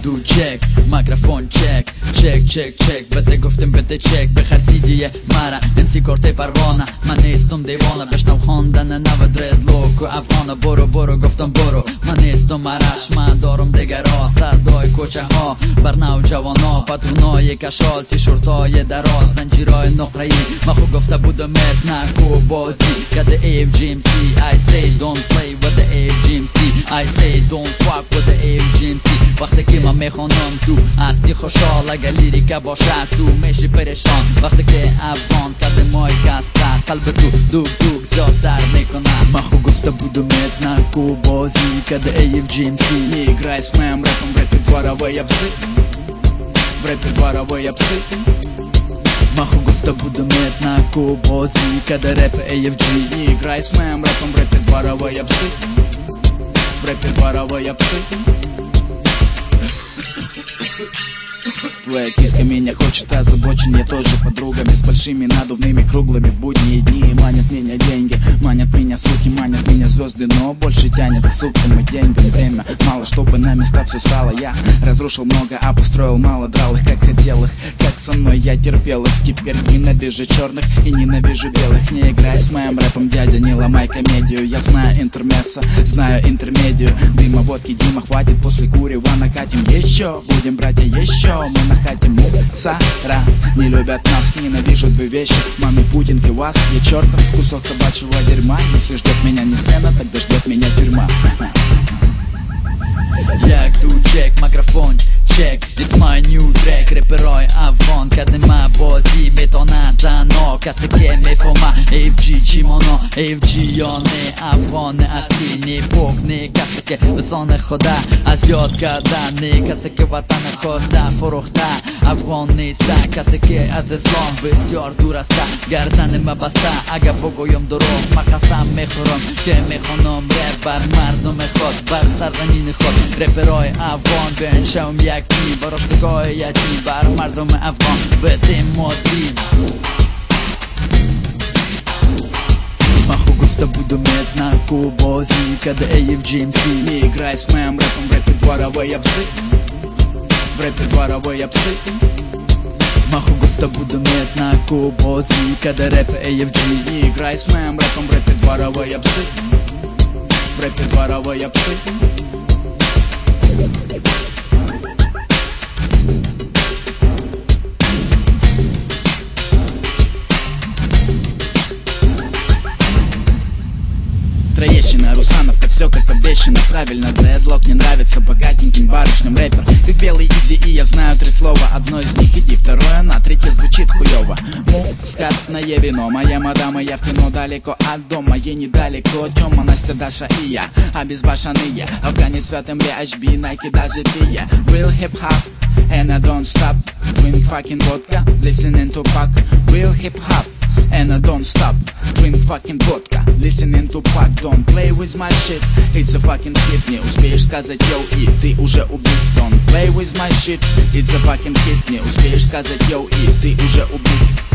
دو چک میکروفون چک چک چک چک بده گفتم بده چک به خرسیدیه مرا امسی کارت پروانه من نیستم دیوانه بشنو خواندن نو دردلوک و افغانه برو برو گفتم برو من نیستم مرش من دارم دگرا صدای کوچه ها بر نوجوانا پترونای کشال تیشورتای دراز زنجیرای نقره‌ای من خوب گفته بودم نکو بازی کده AFGMC I say don't play with the AFGMC I say don't fuck with the AFGMC وقتی که من میخوانم تو هستی خوشحال اگه لیریکا باشه تو میشی پریشان وقتی که افغان قدمای کسته قلب تو دوگ دوگ زیادتر میکنه من خوب گفته بودم نکو بازی کده AFGMC Не играй с моим рэпом, в рэпе дворовые псы. В рэпе дворовые псы. маху гуфта будем наку бозі каде рэп AFG. Не играй с моим рэпом, в рэпе дворовые псы. В рэпе дворовые псы. Твоя киска меня хочет, озабочен я тоже подругами с большими надувными круглыми в будние дни. Манят меня деньги, манят меня суки, манят меня звезды, но больше тянет к суткам и деньгам время. Мало чтобы на места все стало, я разрушил много, а построил мало, драл их как хотел их, как со мной я терпел их. Теперь ненавижу черных и ненавижу белых. Не играй с моим рэпом, дядя, не ломай комедию. Я знаю интермессо, знаю интермедию. Дыма, водки, Дима, хватит, после курева накатим еще. Будем, братья, еще, мы на хате мусора. Не любят нас, ненавижу две вещи: мамы, пудинг и вас. Я чертов кусок собачьего дерьма. Если ждет меня не сцена, тогда ждет меня тюрьма. Як ту чек, мікрофон чек, it's my new track. Реперой Афган, кадема бозі метона дано. Каси ке мефома, AFG чимоно, AFG я не Афган, не аси, не бог, не каси ке лисане хода. Аз яд карда, не каси ке ватан хода фурухта. Афган نیستا کسی که از اسلام بسیار دور است. گردن ما بسته اگه بگویم دروغ من قسم میخورم که میخوانم رپ بر مردم خود بر سرزمین خود. رپرای افغان بنشم یکی براشتگاه یکی بر مردم افغان بدیم مادی. من خوب گفته بودم نکو بازی کده AFGMC. Не играй с моим рэпом, в рэпе дворовые псы. В рэпе дворовые псы. маху гуфта будем наку бозі каде рэп AFG. Не играй с моим рэпом, в рэпе дворовые псы. В рэпе дворовые псы. Троещина, Русановка, все как обещано. Правильно, дедлок не нравится богатеньким барышням. Рэпер, как белый изи, и я знаю три слова. Одно из них иди, второе на, третье звучит хуёво. Мускатное вино, моя мадама, я в кино далеко от дома. Ей недалеко Тёма, Настя, Даша и я. Обезбашенные, афганец в этом BHB, Nike, даже Тия. Real hip-hop, and I don't stop. Drink fucking vodka, listening to Pac. Real hip-hop, and I don't stop. Drink fucking vodka, listening to Pac. Don't play with my shit, it's a fucking hit. Не успеешь сказать йоу, и ты уже убит. Don't play with my shit, it's a fucking hit. Не успеешь сказать йоу, и ты уже убит.